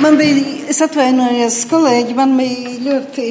Es atvainojos, kolēģi, man bija ļoti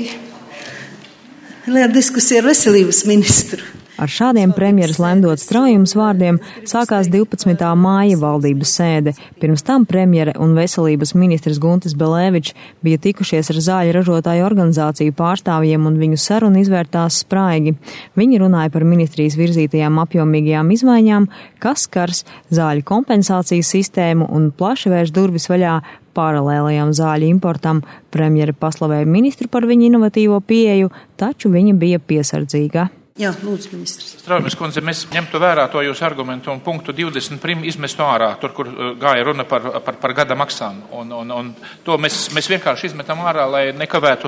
liela diskusija ar veselības ministru. Ar šādiem premjeras Lemdotas Traujums vārdiem sākās 12. māja valdības sēde. Pirms tam premjere un veselības ministrs Guntis Belēvičs bija tikušies ar zāļu ražotāju organizāciju pārstāvjiem un viņu sarunu izvērtās spraigi. Viņi runāja par ministrijas virzītajām apjomīgajām izmaiņām, kas skars zāļu kompensācijas sistēmu un plaši vērš durvis vaļā paralēlajam zāļu importam. Premjere paslavēja ministru par viņu inovatīvo pieeju, taču viņa bija piesardzīga. Jā, lūdzu, ministrs. Straumes kundze, mēs ņemtu vērā to jūsu argumentu un punktu 20 izmestu ārā, tur, kur gāja runa par gada maksām. Un to mēs vienkārši izmetam ārā, lai nekavētu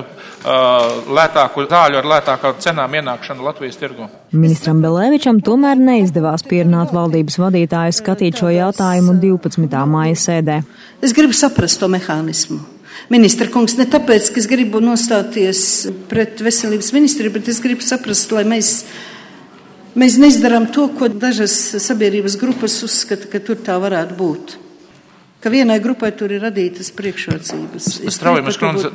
lētāku zāļu ar lētākā cenām ienākšanu Latvijas tirgu. Ministram Belēvičam tomēr neizdevās pierunāt valdības vadītāju skatīt šo jautājumu 12. māja sēdē. Es gribu saprast to mehānismu. Ministra kungs, ne tāpēc, ka es gribu nostāties pret veselības ministriju, bet es gribu saprast, lai mēs neizdarām to, ko dažas sabiedrības grupas uzskata, ka tur tā varētu būt. Ka vienai grupai tur ir radītas priekšrocības. Straumes kundze,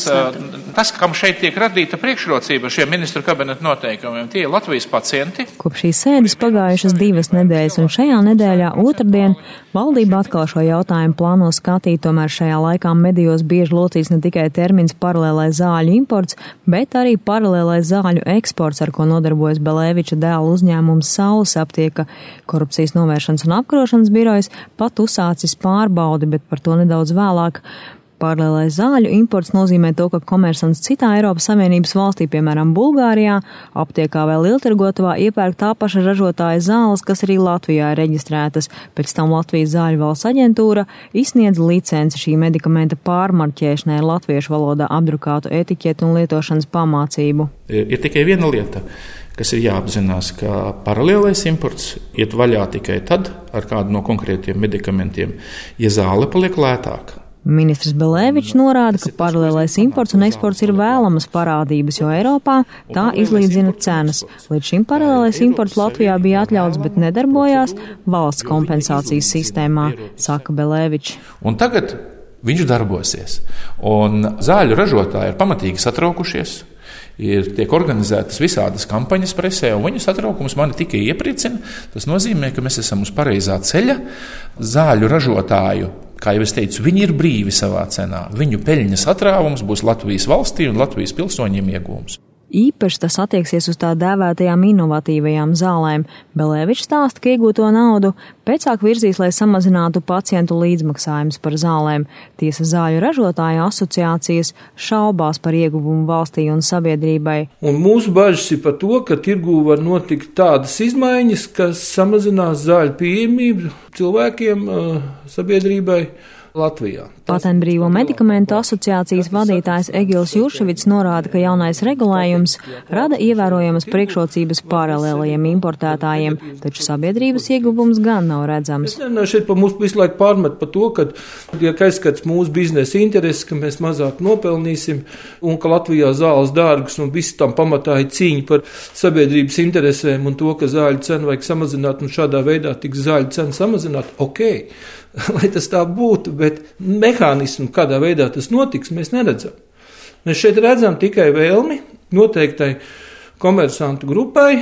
tas, kam šeit tiek radīta priekšrocība šiem ministru kabineta noteikumiem, tie ir Latvijas pacienti. Kopš šīs sēdes pagājušas 2 nedēļas, un šajā nedēļā otrdien valdība atkal šo jautājumu plāno skatīt, tomēr šajā laikā medijos bieži locīts ne tikai termins paralēlais zāļu imports, bet arī paralēlais zāļu eksports, ar ko nodarbojas Belēviča dēla uzņēmums Saules aptieka. Korupcijas novēršanas un apkarošanas birojas pat uzsācis pārbaudi, bet par to nedaudz vēlāk. Paralēlais zāļu imports nozīmē to, ka komersants citā Eiropas Savienības valstī, piemēram Bulgārijā, aptiekā vai lieltirgotavā iepērk tā paša ražotāja zāles, kas arī Latvijā ir reģistrētas. Pēc tam Latvijas zāļu valsts aģentūra izsniedz licenci šī medikamenta pārmarķēšanai ar latviešu valodā apdrukātu etiķetu un lietošanas pamācību. Ir tikai viena lieta, kas ir jāapzinās, ka paralēlais imports iet vaļā tikai tad ar kādu no konkrētiem medikamentiem, ja zāle paliek lētāka. Ministrs Belēvičs norāda, ka paralēlais imports un eksports ir vēlamas parādības, jo Eiropā tā izlīdzina cenas. Līdz šim paralēlais imports Latvijā bija atļauts, bet nedarbojās valsts kompensācijas sistēmā, saka Belēvičs. Un tagad viņš darbosies. Un zāļu ražotāji ir pamatīgi satraukušies. Tiek organizētas visādas kampaņas presē, un viņu satraukums mani tikai iepriecina. Tas nozīmē, ka mēs esam uz pareizā ceļa. Zāļu ražotāju, kā jau es teicu, viņi ir brīvi savā cenā. Viņu peļņas atrāvums būs Latvijas valstī un Latvijas pilsoņiem iegūms. Īpaši tas attieksies uz tā dēvētajām inovatīvajām zālēm. Belēvičs stāsta, ka iegūto naudu pēcāk virzīs, lai samazinātu pacientu līdzmaksājumus par zālēm. Tiesa zāļu ražotāju asociācijas šaubās par ieguvumu valstī un sabiedrībai. Un mūsu bažas ir par to, ka tirgū var notikt tādas izmaiņas, kas samazinās zāļu pieejamību cilvēkiem, sabiedrībai Latvijā. Patentbrīvo medikamentu asociācijas vadītājs Egils Jurševits norāda, ka jaunais regulējums rada ievērojamas priekšrocības paralēlajiem importētājiem, taču sabiedrības ieguvums gan nav redzams. Šeit pa mums visu laiku pārmet par to, ka tiek aizskats mūsu biznesa intereses, ka mēs mazāk nopelnīsim un ka Latvijā zāles dārgas un viss tam pamatā ir cīņa par sabiedrības interesēm un to, ka zāļu cenu vajag samazināt un šādā veidā tiks zāļu cenu samazināt. Ok, lai tas tā būtu, bet mehānismu, kādā veidā tas notiks, mēs neredzam. Mēs šeit redzam tikai vēlmi noteiktai komersantu grupai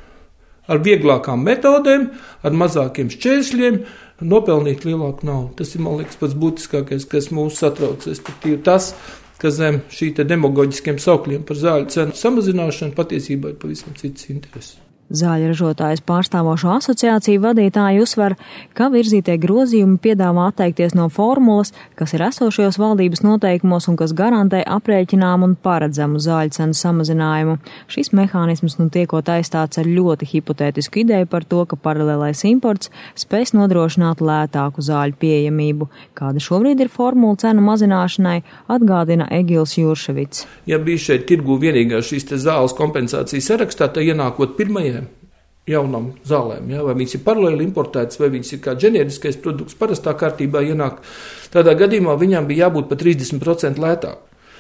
ar vieglākām metodēm, ar mazākiem šķēršļiem nopelnīt lielāku naudu. Tas ir, man liekas, pats būtiskākais, kas mūs satrauc, respektīvi tas, ka zem šī demagoģiskiem saukļiem par zāļu cenu samazināšanu patiesībā ir pavisam citas intereses. Zāļu ražotājus pārstāvošo asociāciju vadītāji uzsver, ka virzītie grozījumi piedāvā atteikties no formulas, kas ir esošajos valdības noteikumos un kas garantē aprēķināmu un paredzamu zāļu cenu samazinājumu. Šis mehānisms nu tiekot aizstāts ar ļoti hipotētisku ideju par to, ka paralēlais imports spēs nodrošināt lētāku zāļu pieejamību. Kāda šobrīd ir formula cenu mazināšanai, atgādina Egils Jurševits. Ja bija šeit tirgu vienīgā šīs zāles kompensācijas sarakstā, tad ienākot pirmajiem jaunām zālēm, vai viņas ir paralēli importētas, vai viņas ir kā ģeneriskais produkts parastā kārtībā ienāk. Tādā gadījumā viņām bija jābūt pa 30% lētāk.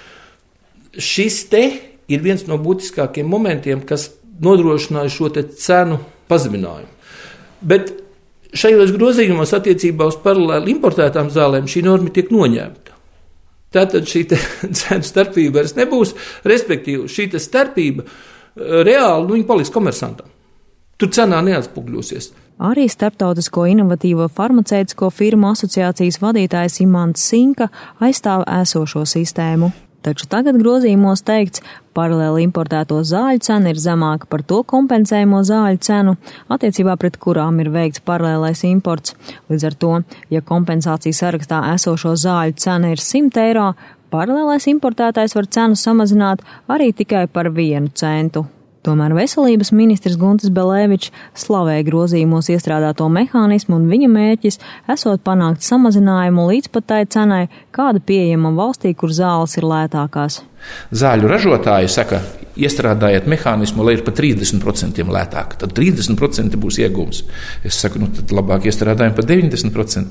Šis te ir viens no būtiskākiem momentiem, kas nodrošināja šo te cenu pazeminājumu. Bet šajos grozījumos attiecībā uz paralēli importētām zālēm šī norma tiek noņemta. Tātad šī cenu starpība vairs nebūs, respektīvi šī starpība reāli viņa paliks komersantam. Tur cenā neatspūgļosies. Arī Starptautisko inovatīvo farmaceitisko firmu asociācijas vadītājs Imants Sinka aizstāv esošo sistēmu. Taču tagad grozījumos teikts, paralēli importēto zāļu cena ir zemāka par to kompensējumo zāļu cenu, attiecībā pret kurām ir veikts paralēlais imports. Līdz ar to, ja kompensācijas sarakstā esošo zāļu cena ir 100 eiro, paralēlais importētājs var cenu samazināt arī tikai par 1 centu. Tomēr veselības ministrs Guntis Belēvičs slavēja grozījumos iestrādāto mehānismu un viņa mērķis esot panākt samazinājumu līdz pat tai cenai, kāda pieejama valstī, kur zāles ir lētākās. Zāļu ražotāji saka, iestrādājiet mehānismu, lai ir pa 30% lētāk. Tad 30% būs iegūms. Es saku, tad labāk iestrādājam pa 90%,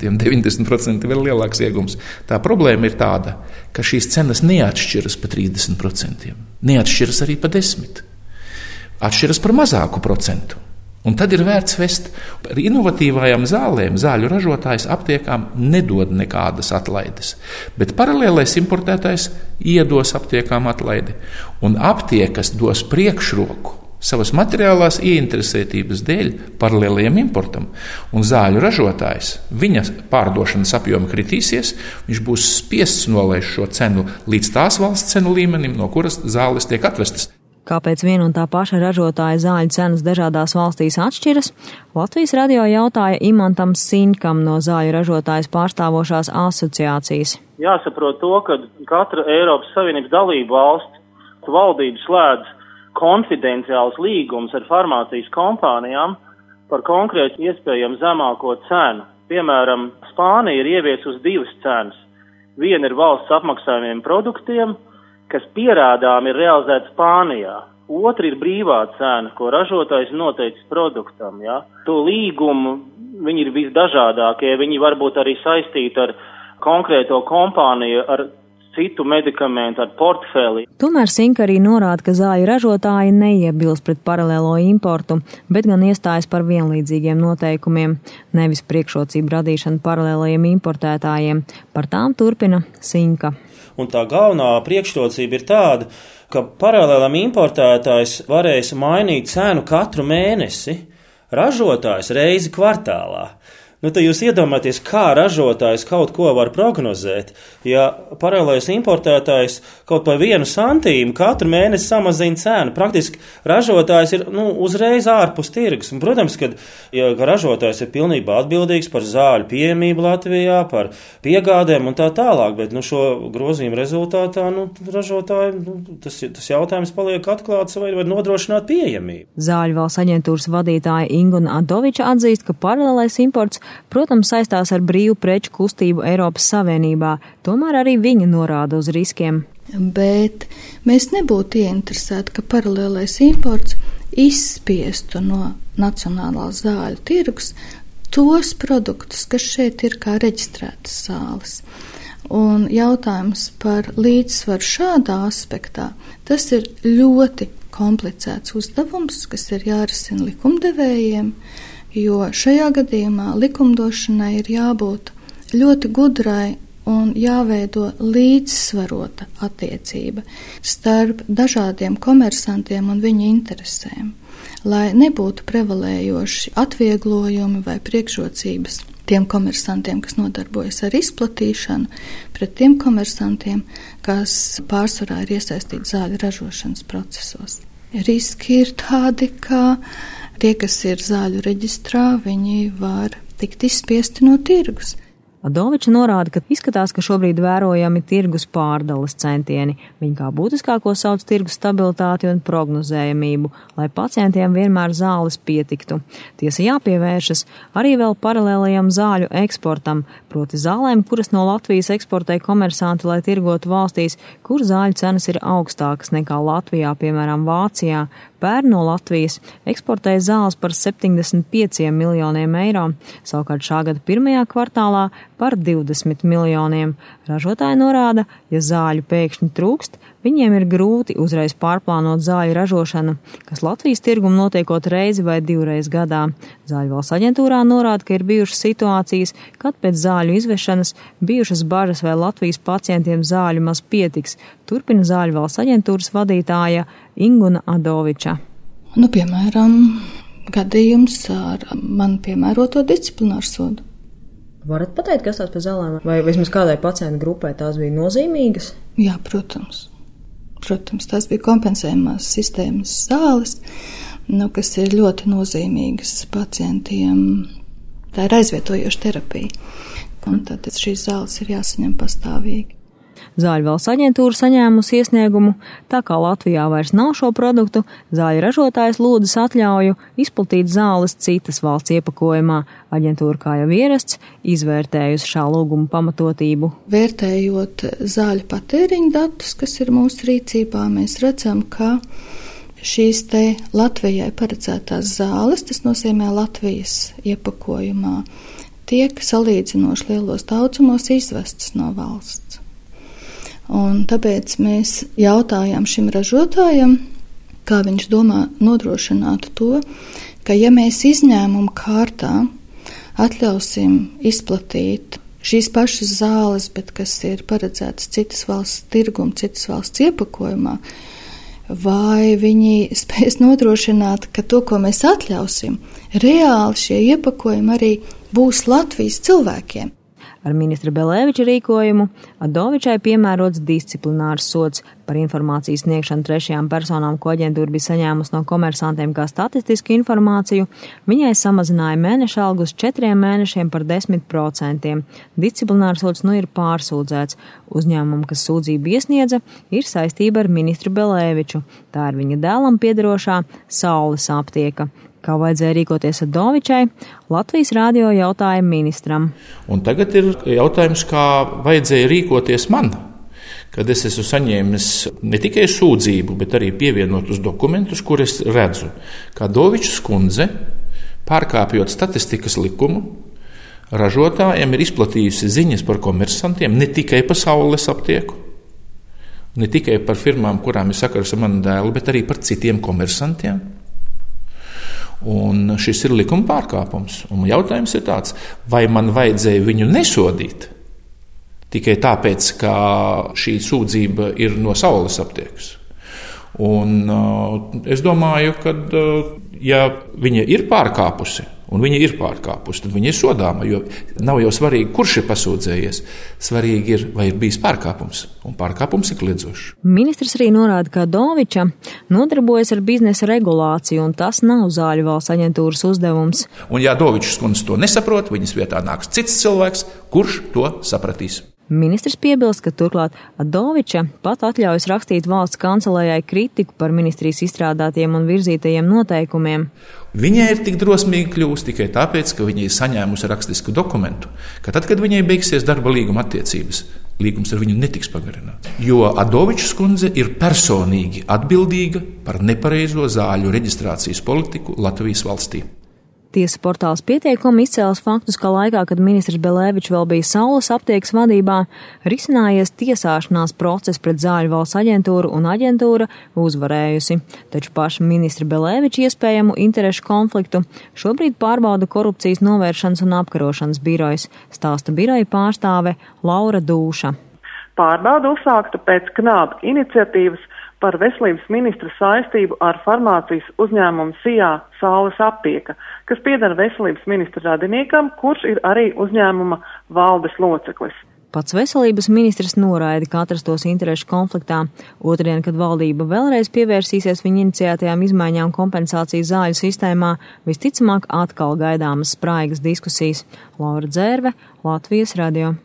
90% vēl lielāks iegūms. Tā problēma ir tāda, ka šīs cenas neatšķiras pa 30%, neatšķiras arī pa 10%. Atšķiras par mazāku procentu. Un tad ir vērts vest par inovatīvajām zālēm. Zāļu ražotājs aptiekām nedod nekādas atlaides, bet paralēlais importētājs iedos aptiekām atlaidi. Un aptiekas dos priekšroku savas materiālās ieinteresētības dēļ paralēlajiem importam. Un zāļu ražotājs, viņa pārdošanas apjoma kritīsies, viņš būs spiests nolaist šo cenu līdz tās valsts cenu līmenim, no kuras zāles tiek atvestas. Kāpēc viena un tā paša ražotāja zāļu cenas dažādās valstīs atšķiras? Latvijas radio jautāja Imantam Sinkam no zāļu ražotājas pārstāvošās asociācijas. Jāsaprot to, ka katra Eiropas Savienības dalība valsts valdība slēdz konfidenciāls līgums ar farmācijas kompānijām par konkrēti iespējamu zemāko cenu. Piemēram, Spānija ir ieviesusi 2 cenas. Viena ir valsts apmaksājumiem produktiem, kas pierādām ir realizēta Spānijā. Otra ir brīvā cena, ko ražotājs noteicis produktam. Ja? To līgumu viņi ir visdažādākie, viņi varbūt arī saistīti ar konkrēto kompāniju, ar citu medikamentu, ar portfeli. Tomēr Sinka arī norāda, ka zāļu ražotāji neiebilst pret paralēlo importu, bet gan iestājas par vienlīdzīgiem noteikumiem, nevis priekšrocību radīšanu paralēlajiem importētājiem. Par tām turpina Sinka. Un tā galvenā priekšrocība ir tāda, ka paralēlam importētājs varēs mainīt cenu katru mēnesi, ražotājs reizi kvartālā. Tad jūs iedomājaties, kā ražotājs kaut ko var prognozēt, ja paralēlais importētājs kaut par 1 centīmu katru mēnesi samazina cenu. Praktiski ražotājs ir uzreiz ārpus tirgus. Un, protams, ka ražotājs ir pilnībā atbildīgs par zāļu pieejamību Latvijā, par piegādēm un tā tālāk, bet šo grozījumu rezultātā ražotāji, tas jautājums paliek atklāts, vai var nodrošināt pieejamību. Zāļu valsts aģentūras vadītāja Inguna Adoviča atzīst, ka paralēlais imports protams, saistās ar brīvu preču kustību Eiropas Savienībā, tomēr arī viņa norāda uz riskiem. Bet mēs nebūtu ieinteresēti, ka paralēlais imports izspiestu no nacionālās zāļu tirgus tos produktus, kas šeit ir kā reģistrētas zāles. Un jautājums par līdzsvaru šādā aspektā, tas ir ļoti komplicēts uzdevums, kas ir jārisina likumdevējiem, jo šajā gadījumā likumdošanai ir jābūt ļoti gudrai un jāveido līdzsvarota attiecība starp dažādiem komersantiem un viņu interesēm, lai nebūtu prevalējoši atvieglojumi vai priekšrocības tiem komersantiem, kas nodarbojas ar izplatīšanu, pret tiem komersantiem, kas pārsvarā ir iesaistīti zāļu ražošanas procesos. Riski ir tādi, ka tie, kas ir zāļu reģistrā, viņi var tikt izspiesti no tirgus. Adoviča norāda, ka izskatās, ka šobrīd vērojami tirgus pārdales centieni. Viņi kā būtiskāko sauc tirgus stabilitāti un prognozējamību, lai pacientiem vienmēr zāles pietiktu. Tiesa jāpievēršas arī vēl paralēlajam zāļu eksportam, proti zālēm, kuras no Latvijas eksportē komersanti, lai tirgotu valstīs, kur zāļu cenas ir augstākas nekā Latvijā, piemēram, Vācijā. pērn no Latvijas eksportēja zāles par 75 miljoniem eiro, savukārt šā gada pirmajā kvartālā par 20 miljoniem. Ražotāji norāda, ja zāļu pēkšņi trūkst, viņiem ir grūti uzreiz pārplānot zāļu ražošanu, kas Latvijas tirgumu notiekot reizi vai divreiz gadā. Zāļu valsts aģentūrā norāda, ka ir bijušas situācijas, kad pēc zāļu izvešanas bijušas bažas, vai Latvijas pacientiem zāļu maz pietiks, turpina Zāļu valsts aģentūras vadītāja Inguna Adoviča. Piemēram, gadījums ar man piemēroto disciplināru sodu. Varat pateikt, kas tās par zālēm? Vai vismaz kādai pacientu grupai tās bija nozīmīgas? Jā, protams. Protams, tās bija kompensējumās sistēmas zāles, kas ir ļoti nozīmīgas pacientiem. Tā ir aizvietojoša terapija. Un tad šīs zāles ir jāsaņem pastāvīgi. Zāļu valsts aģentūra saņēmusi iesniegumu, tā kā Latvijā vairs nav šo produktu, zāļu ražotājs lūdzas atļauju izplatīt zāles citas valsts iepakojumā. Aģentūra, kā jau ierasts, izvērtējusi šā lūguma pamatotību. Vērtējot zāļu patēriņu datus, kas ir mūsu rīcībā, mēs redzam, ka šīs te Latvijai paredzētās zāles, tas nozīmē Latvijas iepakojumā, tiek salīdzinoši lielos daudzumos izvestas no valsts. Un tāpēc mēs jautājām šim ražotājam, kā viņš domā nodrošināt to, ka ja mēs izņēmumu kārtā atļausim izplatīt šīs pašas zāles, bet kas ir paredzētas citas valsts tirgumu, citas valsts iepakojumā, vai viņi spēs nodrošināt, ka to, ko mēs atļausim, reāli šie iepakojumi arī būs Latvijas cilvēkiem. Ar ministra Belēviča rīkojumu Adovičai piemērots disciplinārs sods par informācijas sniegšanu trešajām personām, ko aģentūra bija saņēmusi no komersantiem kā statistisku informāciju. Viņai samazināja mēneša algu uz 4 mēnešiem par 10%. Disciplinārs sods ir pārsūdzēts. Uzņēmumu, kas sūdzību iesniedza, ir saistība ar ministru Belēviču. Tā ir viņa dēlam piederošā Saules aptieka. Kā vajadzēja rīkoties Adovičai, Latvijas radio jautāja ministram. Un tagad ir jautājums, kā vajadzēja rīkoties man, kad es esmu saņēmis ne tikai sūdzību, bet arī pievienotus dokumentus, kur es redzu, ka Adovičs kundze, pārkāpjot statistikas likumu, ražotājiem ir izplatījusi ziņas par komersantiem, ne tikai par Saules aptieku, ne tikai par firmām, kurām ir sakars ar manu dēlu, bet arī par citiem komersantiem. Un šis ir likuma pārkāpums. Un jautājums ir tāds, vai man vajadzēja viņu nesodīt tikai tāpēc, ka šī sūdzība ir no Saules aptiekas. Un es domāju, ka ja viņa ir pārkāpusi, un viņa ir pārkāpusi, tad viņa ir sodāma, jo nav jau svarīgi, kurš ir pasūdzējies. Svarīgi ir, vai ir bijis pārkāpums, un pārkāpums ir kliedzošs. Ministrs arī norāda, ka Adoviča nodarbojas ar biznesa regulāciju, un tas nav Zāļu valsts aģentūras uzdevums. Un ja Adovičs kundze to nesaprot, viņas vietā nāks cits cilvēks, kurš to sapratīs. Ministrs piebilst, ka turklāt Adoviča pat atļaujas rakstīt valsts kancelējai kritiku par ministrijas izstrādātiem un virzītajiem noteikumiem. Viņai ir tik drosmīgi kļūst tikai tāpēc, ka viņa ir saņēmusi rakstisku dokumentu, ka tad, kad viņai beigsies darba līguma attiecības, līgums ar viņu netiks pagarināts. Jo Adovičs kundze ir personīgi atbildīga par nepareizo zāļu reģistrācijas politiku Latvijas valstī. Tiesa portāls Pietiekumi izcēlas faktus, ka laikā, kad ministrs Belēvičs vēl bija Saules aptiekas vadībā, risinājies tiesāšanās process pret Zāļu valsts aģentūru un aģentūra uzvarējusi. Taču paša ministra Belēviča iespējamu interešu konfliktu šobrīd pārbauda korupcijas novēršanas un apkarošanas birojas, stāsta biroja pārstāve Laura Dūša. Pārbauda uzsākta pēc Knāba iniciatīvas par veselības ministra saistību ar farmācijas uzņēmumu SIA Saules aptieka, kas pieder veselības ministra radiniekam, kurš ir arī uzņēmuma valdes loceklis. Pats veselības ministrs noraida, ka atrastos interešu konfliktā. Otrdien, kad valdība vēlreiz pievērsīsies viņa iniciētajām izmaiņām kompensācijas zāļu sistēmā, visticamāk atkal gaidāmas spraigas diskusijas. Laura Dzērve, Latvijas radio.